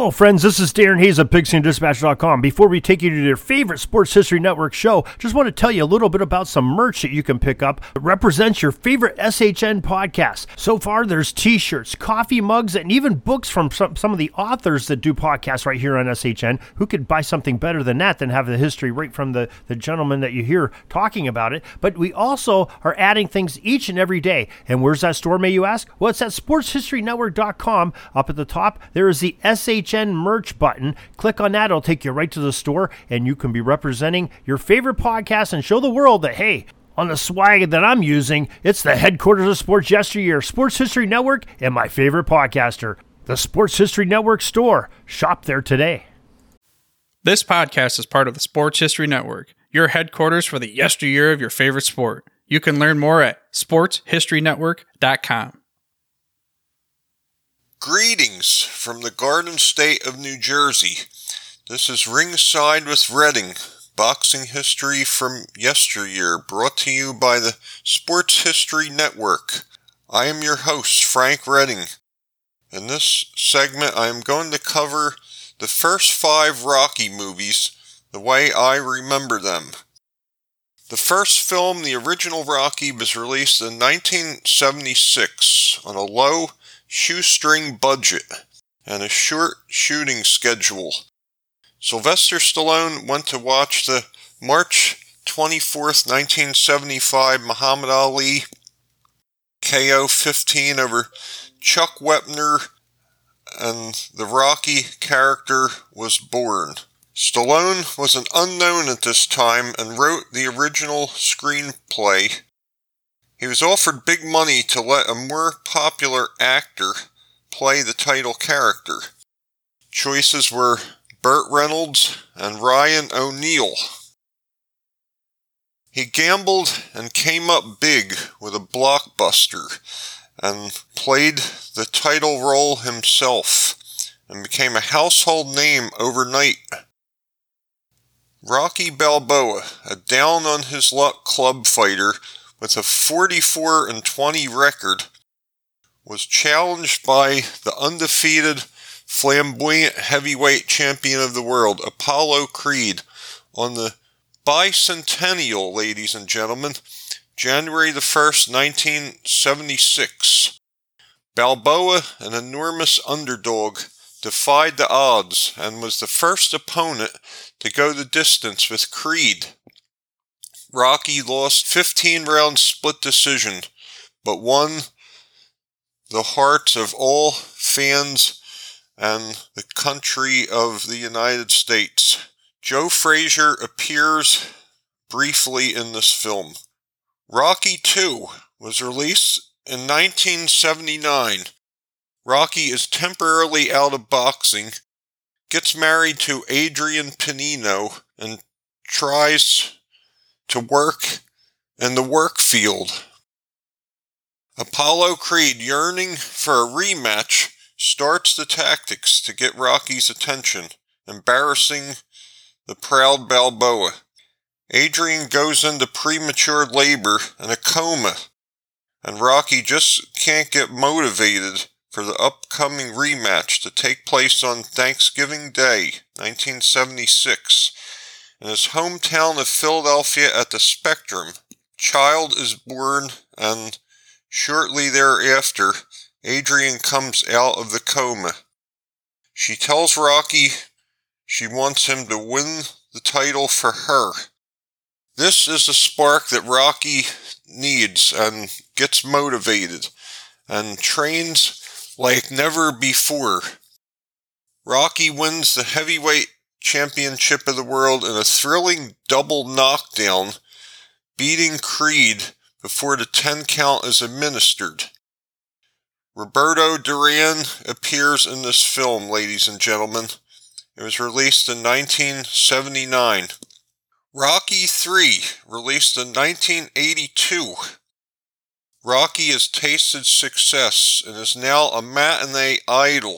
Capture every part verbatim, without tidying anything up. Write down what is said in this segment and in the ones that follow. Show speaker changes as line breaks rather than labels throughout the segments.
Hello, friends. This is Darren Hayes of Pigskin Dispatch dot com. Before we take you to your favorite Sports History Network show, just want to tell you a little bit about some merch that you can pick up that represents your favorite S H N podcasts. So far, there's t-shirts, coffee mugs, and even books from some, some of the authors that do podcasts right here on S H N. Who could buy something better than that than have the history right from the, the gentleman that you hear talking about it? But we also are adding things each and every day. And where's that store, may you ask? Well, it's at Sports History Network dot com. Up at the top, there is the S H N merch button. Click on that. It'll take you right to the store, and you can be representing your favorite podcast and show the world that, hey, on the swag that I'm using, it's the headquarters of sports yesteryear, Sports History Network, and my favorite podcaster, the Sports History Network store. Shop there today.
This podcast is part of the Sports History Network, your headquarters for the yesteryear of your favorite sport. You can learn more at Sports History Network dot com.
Greetings from the Garden State of New Jersey. This is Ringside with Redding, boxing history from yesteryear, brought to you by the Sports History Network. I am your host, Frank Redding. In this segment, I am going to cover the first five Rocky movies the way I remember them. The first film, the original Rocky, was released in nineteen seventy-six on a low shoestring budget and a short shooting schedule. Sylvester Stallone went to watch the March twenty-fourth, nineteen seventy-five Muhammad Ali K O fifteen over Chuck Wepner, and the Rocky character was born. Stallone was an unknown at this time and wrote the original screenplay. He was offered big money to let a more popular actor play the title character. Choices were Burt Reynolds and Ryan O'Neal. He gambled and came up big with a blockbuster and played the title role himself and became a household name overnight. Rocky Balboa, a down-on-his-luck club fighter with a forty-four and twenty record, was challenged by the undefeated flamboyant heavyweight champion of the world, Apollo Creed, on the bicentennial, ladies and gentlemen, January the first, nineteen seventy-six. Balboa, an enormous underdog, defied the odds and was the first opponent to go the distance with Creed. Rocky lost fifteen round split decision, but won the hearts of all fans and the country of the United States. Joe Frazier appears briefly in this film. Rocky two was released in nineteen seventy-nine. Rocky is temporarily out of boxing, gets married to Adrian Panino, and tries to work in the work field. Apollo Creed, yearning for a rematch, starts the tactics to get Rocky's attention, embarrassing the proud Balboa. Adrian goes into premature labor and a coma, and Rocky just can't get motivated for the upcoming rematch to take place on Thanksgiving Day, nineteen seventy-six. In his hometown of Philadelphia at the Spectrum, child is born, and shortly thereafter, Adrian comes out of the coma. She tells Rocky she wants him to win the title for her. This is the spark that Rocky needs and gets motivated and trains like never before. Rocky wins the heavyweight championship of the world in a thrilling double knockdown, beating Creed before the ten count is administered. Roberto Duran appears in this film, ladies and gentlemen. It was released in nineteen seventy-nine. Rocky three, released in nineteen eighty-two. Rocky has tasted success and is now a matinee idol.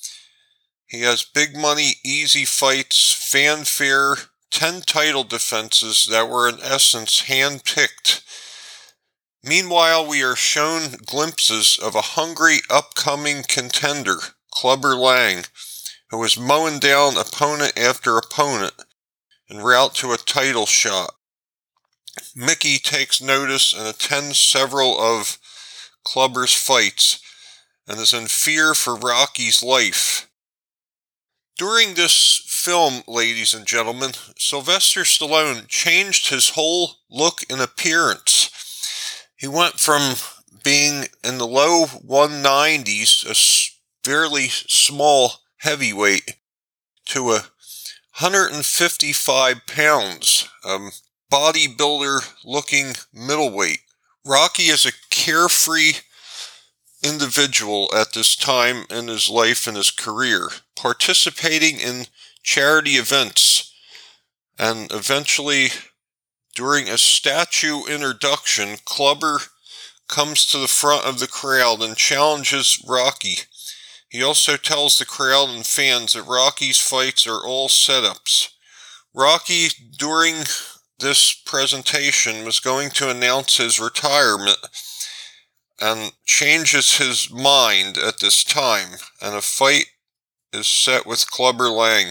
He has big money, easy fights, fanfare, ten title defenses that were in essence hand-picked. Meanwhile, we are shown glimpses of a hungry upcoming contender, Clubber Lang, who was mowing down opponent after opponent en route to a title shot. Mickey takes notice and attends several of Clubber's fights and is in fear for Rocky's life. During this film, ladies and gentlemen, Sylvester Stallone changed his whole look and appearance. He went from being in the low one nineties, a fairly small heavyweight, to a one hundred fifty-five pounds, a bodybuilder-looking middleweight. Rocky is a carefree individual at this time in his life and his career, participating in charity events, and eventually, during a statue introduction, Clubber comes to the front of the crowd and challenges Rocky. He also tells the crowd and fans that Rocky's fights are all setups. Rocky, during this presentation, was going to announce his retirement and changes his mind at this time, and a fight is set with Clubber Lang.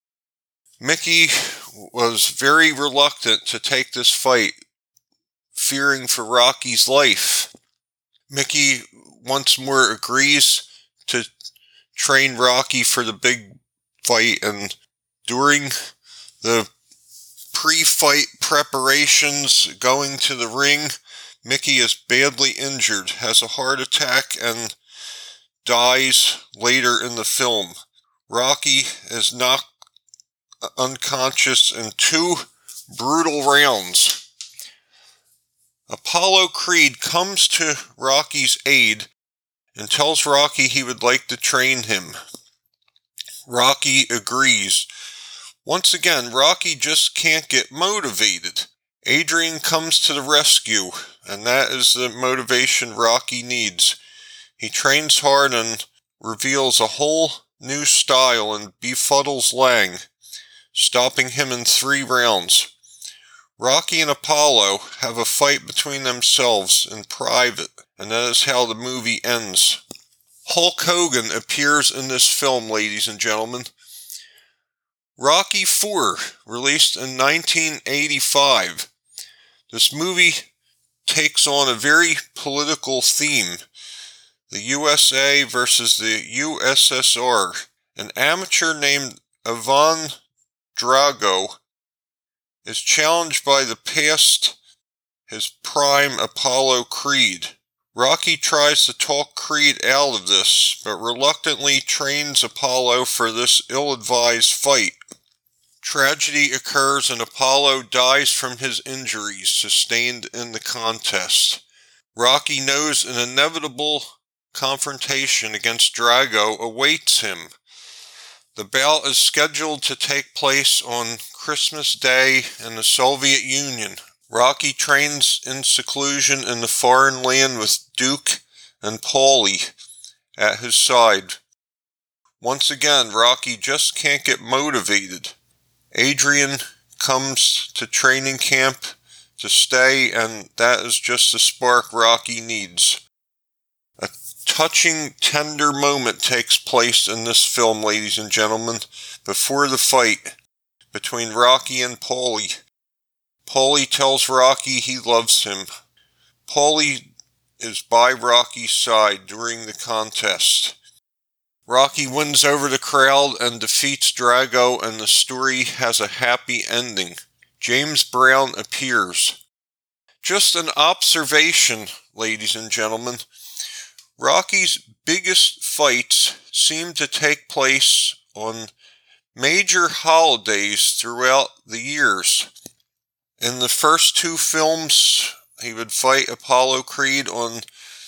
Mickey was very reluctant to take this fight, fearing for Rocky's life. Mickey once more agrees to train Rocky for the big fight, and during the pre-fight preparations going to the ring, Mickey is badly injured, has a heart attack, and dies later in the film. Rocky is knocked unconscious in two brutal rounds. Apollo Creed comes to Rocky's aid and tells Rocky he would like to train him. Rocky agrees. Once again, Rocky just can't get motivated. Adrian comes to the rescue, and that is the motivation Rocky needs. He trains hard and reveals a whole new style and befuddles Lang, stopping him in three rounds. Rocky and Apollo have a fight between themselves in private, and that is how the movie ends. Hulk Hogan appears in this film, ladies and gentlemen. Rocky four, released in nineteen eighty-five. This movie takes on a very political theme. The U S A versus the U S S R. An amateur named Ivan Drago is challenged by the past his prime Apollo Creed. Rocky tries to talk Creed out of this, but reluctantly trains Apollo for this ill-advised fight. Tragedy occurs and Apollo dies from his injuries sustained in the contest. Rocky knows an inevitable confrontation against Drago awaits him. The bout is scheduled to take place on Christmas Day in the Soviet Union. Rocky trains in seclusion in the foreign land with Duke and Paulie at his side. Once again, Rocky just can't get motivated. Adrian comes to training camp to stay, and that is just the spark Rocky needs. A touching, tender moment takes place in this film, ladies and gentlemen, before the fight between Rocky and Paulie. Paulie tells Rocky he loves him. Paulie is by Rocky's side during the contest. Rocky wins over the crowd and defeats Drago, and the story has a happy ending. James Brown appears. Just an observation, ladies and gentlemen. Rocky's biggest fights seem to take place on major holidays throughout the years. In the first two films, he would fight Apollo Creed on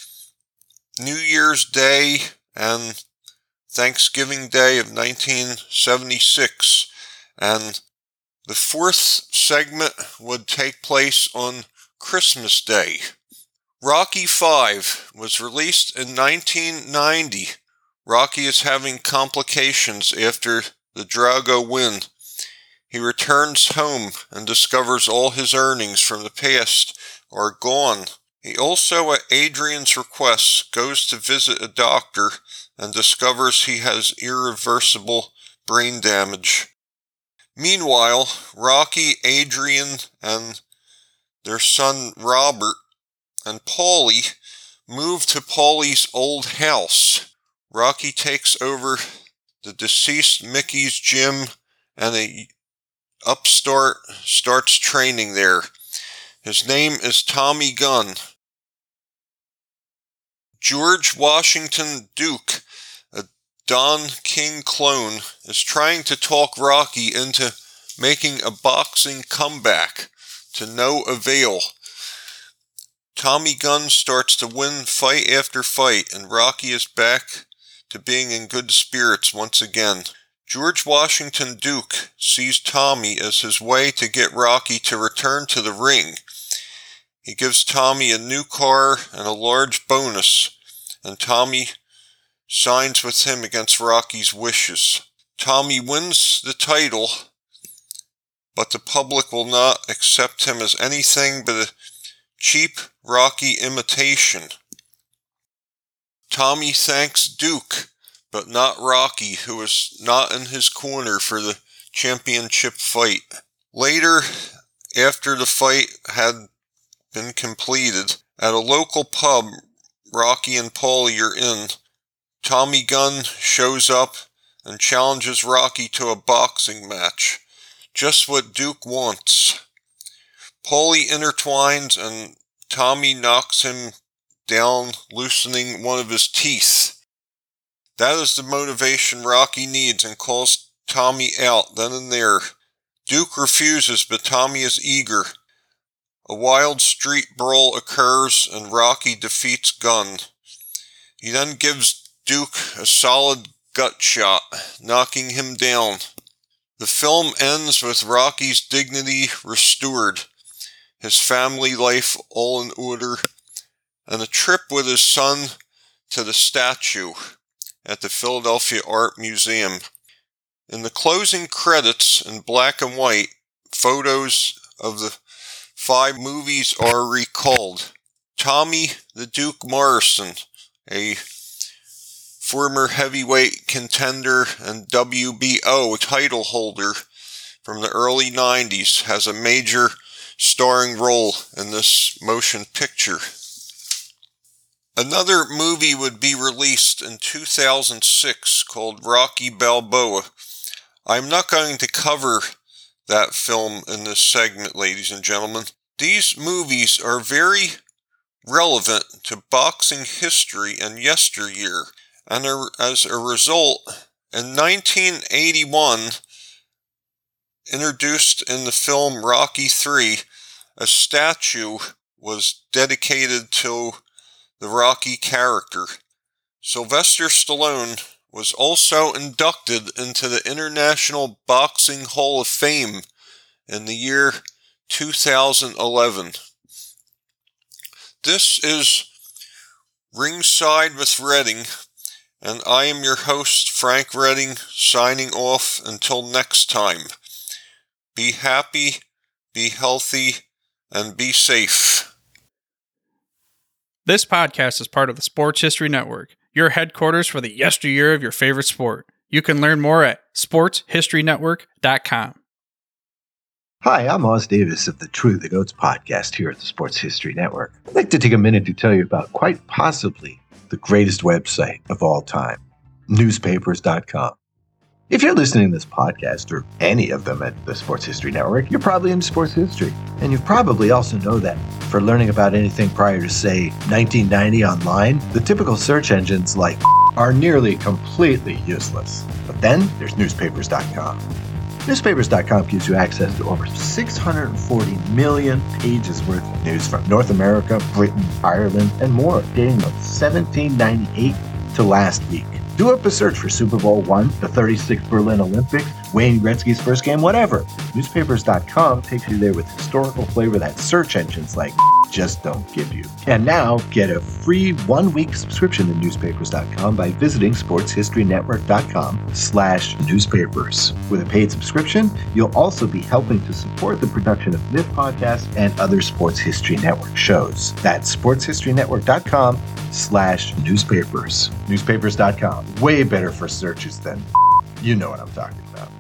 New Year's Day and Thanksgiving Day of nineteen seventy-six, and the fourth segment would take place on Christmas Day. Rocky five was released in nineteen ninety. Rocky is having complications after the Drago win. He returns home and discovers all his earnings from the past are gone. He also, at Adrian's request, goes to visit a doctor and discovers he has irreversible brain damage. Meanwhile, Rocky, Adrian, and their son Robert and Paulie move to Paulie's old house. Rocky takes over the deceased Mickey's gym, and a upstart starts training there. His name is Tommy Gunn. George Washington Duke, a Don King clone, is trying to talk Rocky into making a boxing comeback, to no avail. Tommy Gunn starts to win fight after fight, and Rocky is back to being in good spirits once again. George Washington Duke sees Tommy as his way to get Rocky to return to the ring. He gives Tommy a new car and a large bonus, and Tommy signs with him against Rocky's wishes. Tommy wins the title, but the public will not accept him as anything but a cheap Rocky imitation. Tommy thanks Duke, but not Rocky, who is not in his corner for the championship fight. Later, after the fight had been completed, at a local pub Rocky and Paulie are in, Tommy Gunn shows up and challenges Rocky to a boxing match. Just what Duke wants. Paulie intertwines and Tommy knocks him down, loosening one of his teeth. That is the motivation Rocky needs and calls Tommy out then and there. Duke refuses, but Tommy is eager. A wild street brawl occurs and Rocky defeats Gunn. He then gives Duke a solid gut shot, knocking him down. The film ends with Rocky's dignity restored, his family life all in order, and a trip with his son to the statue at the Philadelphia Art Museum. In the closing credits in black and white, photos of the five movies are recalled. Tommy the Duke Morrison, a former heavyweight contender and W B O title holder from the early nineties, has a major starring role in this motion picture. Another movie would be released in two thousand six called Rocky Balboa. I'm not going to cover that film in this segment, ladies and gentlemen. These movies are very relevant to boxing history and yesteryear, and are, as a result, in nineteen eighty-one, introduced in the film Rocky three, a statue was dedicated to the Rocky character. Sylvester Stallone was also inducted into the International Boxing Hall of Fame in the year two thousand eleven. This is Ringside with Redding, and I am your host, Frank Redding, signing off until next time. Be happy, be healthy, and be safe.
This podcast is part of the Sports History Network, your headquarters for the yesteryear of your favorite sport. You can learn more at sports history network dot com.
Hi, I'm Oz Davis of the True the Goats podcast here at the Sports History Network. I'd like to take a minute to tell you about quite possibly the greatest website of all time, newspapers dot com. If you're listening to this podcast, or any of them at the Sports History Network, you're probably into sports history. And you probably also know that for learning about anything prior to, say, nineteen ninety online, the typical search engines like are nearly completely useless. But then there's newspapers dot com. newspapers dot com gives you access to over six hundred forty million pages worth of news from North America, Britain, Ireland, and more, dating from seventeen ninety-eight to last week. Do up a search for Super Bowl one, the thirty-sixth Berlin Olympics, Wayne Gretzky's first game, whatever. newspapers dot com takes you there with historical flavor that search engines like just don't give you. And now, get a free one-week subscription to newspapers dot com by visiting sports history network dot com slash newspapers. With a paid subscription, you'll also be helping to support the production of this podcast and other Sports History Network shows. That's sports history network dot com slash newspapers. newspapers dot com. Way better for searches than you know what I'm talking about.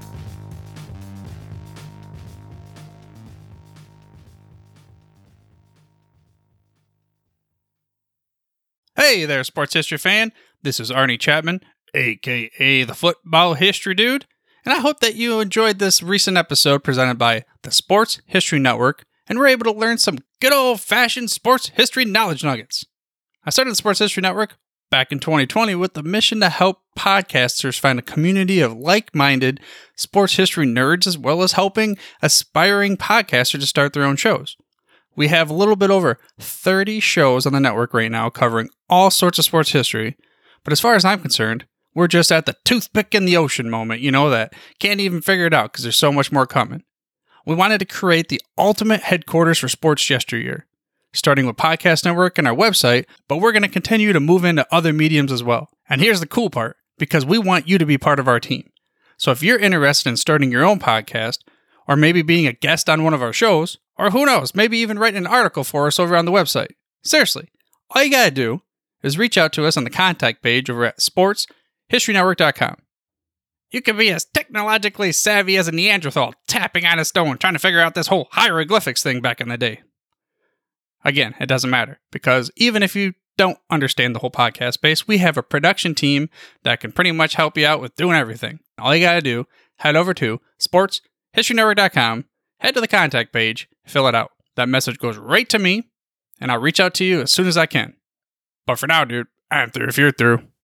Hey there, sports history fan. This is Arnie Chapman, aka the Football History Dude, and I hope that you enjoyed this recent episode presented by the Sports History Network and were able to learn some good old-fashioned sports history knowledge nuggets. I started the Sports History Network back in twenty twenty with the mission to help podcasters find a community of like-minded sports history nerds, as well as helping aspiring podcasters to start their own shows. We have a little bit over thirty shows on the network right now covering all sorts of sports history, but as far as I'm concerned, we're just at the toothpick in the ocean moment, you know, that can't even figure it out because there's so much more coming. We wanted to create the ultimate headquarters for sports yesteryear, starting with Podcast Network and our website, but we're going to continue to move into other mediums as well. And here's the cool part, because we want you to be part of our team. So if you're interested in starting your own podcast, or maybe being a guest on one of our shows, or who knows, maybe even writing an article for us over on the website. Seriously, all you gotta do is reach out to us on the contact page over at sports history network dot com. You can be as technologically savvy as a Neanderthal tapping on a stone trying to figure out this whole hieroglyphics thing back in the day. Again, it doesn't matter, because even if you don't understand the whole podcast space, we have a production team that can pretty much help you out with doing everything. All you gotta do, head over to sports history network dot com, head to the contact page, fill it out. That message goes right to me, and I'll reach out to you as soon as I can. But for now, dude, I'm through if you're through.